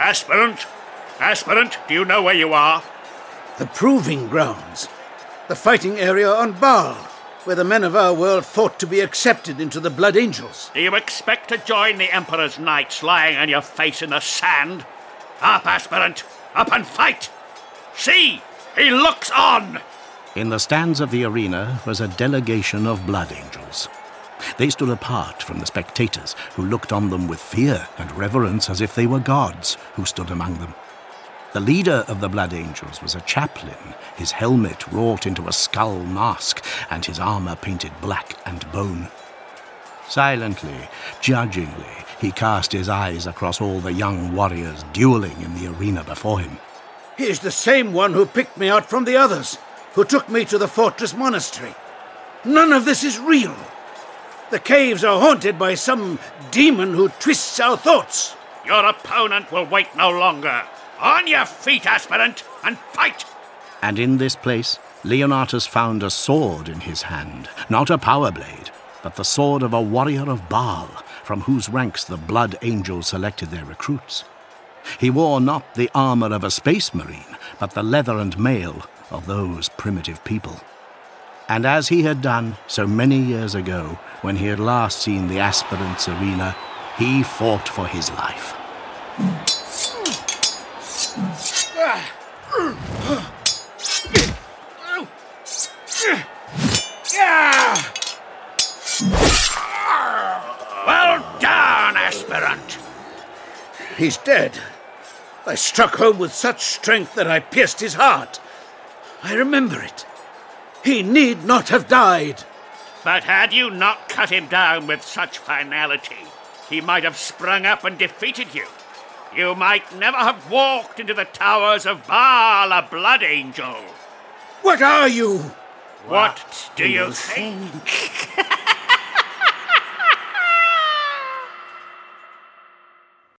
Aspirant? Aspirant, do you know where you are? The proving grounds. The fighting area on Baal, where the men of our world fought to be accepted into the Blood Angels. Do you expect to join the Emperor's knights lying on your face in the sand? Up, aspirant! Up and fight! See! He looks on! In the stands of the arena was a delegation of Blood Angels. They stood apart from the spectators, who looked on them with fear and reverence as if they were gods who stood among them. The leader of the Blood Angels was a chaplain, his helmet wrought into a skull mask and his armor painted black and bone. Silently, judgingly, he cast his eyes across all the young warriors dueling in the arena before him. He is the same one who picked me out from the others, who took me to the fortress monastery. None of this is real. The caves are haunted by some demon who twists our thoughts. Your opponent will wait no longer. On your feet, aspirant, and fight! And in this place, Leonatus found a sword in his hand, not a power blade, but the sword of a warrior of Baal, from whose ranks the Blood Angels selected their recruits. He wore not the armor of a space marine, but the leather and mail of those primitive people. And as he had done so many years ago, when he had last seen the aspirants' arena, he fought for his life. Well done, aspirant! He's dead. I struck home with such strength that I pierced his heart. I remember it. He need not have died. But had you not cut him down with such finality, he might have sprung up and defeated you. You might never have walked into the towers of Baal, a Blood Angel. What are you? What do you think?